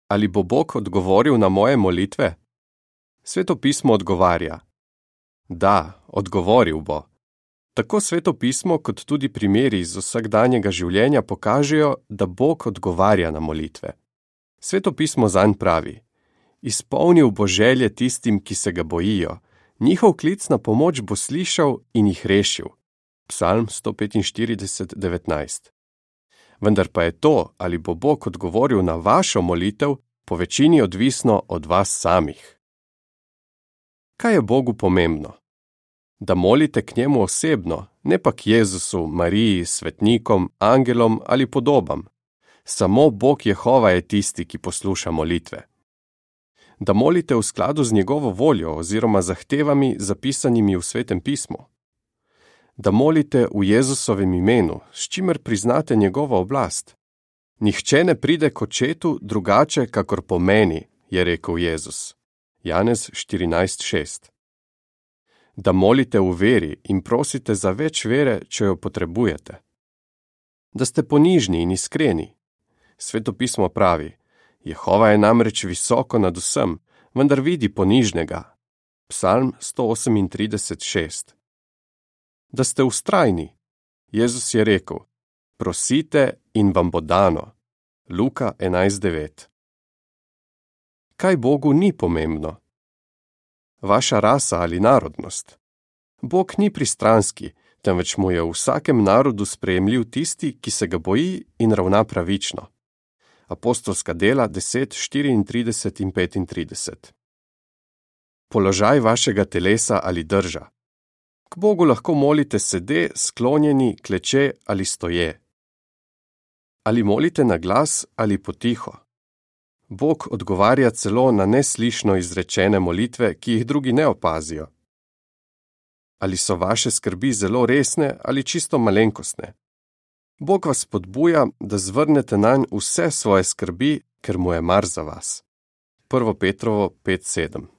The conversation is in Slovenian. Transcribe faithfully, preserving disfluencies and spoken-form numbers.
Ali bo Bog odgovoril na moje molitve? Sveto pismo odgovarja: Da, odgovoril bo. Tako Sveto pismo kot tudi primeri iz vsakdanjega življenja pokažejo, da Bog odgovarja na molitve. Sveto pismo zanj pravi: Izpolnil bo želje tistim, ki se ga bojijo, njihov klic na pomoč bo slišal in jih rešil. Psalm sto petinštirideset, devetnajst. Vendar pa je to, ali bo Bog odgovoril na vašo molitev, po večini odvisno od vas samih. Kaj je Bogu pomembno? Da molite k njemu osebno, ne pa k Jezusu, Mariji, svetnikom, angelom ali podobam. Samo Bog Jehova je tisti, ki posluša molitve. Da molite v skladu z njegovo voljo oziroma zahtevami, zapisanimi v Svetem pismu. Da molite v Jezusovem imenu, s čimer priznate njegovo oblast. Nihče ne pride k očetu drugače, kakor po meni, je rekel Jezus. Janez štirinajst šest. Da molite v veri in prosite za več vere, če jo potrebujete. Da ste ponižni in iskreni. Sveto pismo pravi: Jehova je namreč visoko nad vsem, vendar vidi ponižnega. Psalm sto osemintrideset šest. Da ste vztrajni. Jezus je rekel: Prosite in vam bo dano. Luka enajst devet. Kaj Bogu ni pomembno? Vaša rasa ali narodnost. Bog ni pristranski, temveč mu je v vsakem narodu sprejemljiv tisti, ki se ga boji in ravna pravično. Apostolska dela deset, štiriintrideset in petintrideset. Položaj vašega telesa ali drža. K Bogu lahko molite sede, sklonjeni, kleče ali stoje. Ali molite na glas ali potiho. Bog odgovarja celo na neslišno izrečene molitve, ki jih drugi ne opazijo. Ali so vaše skrbi zelo resne ali čisto malenkostne? Bog vas spodbuja, da zvrnete nanj vse svoje skrbi, ker mu je mar za vas. prvo Petrovo pet sedem.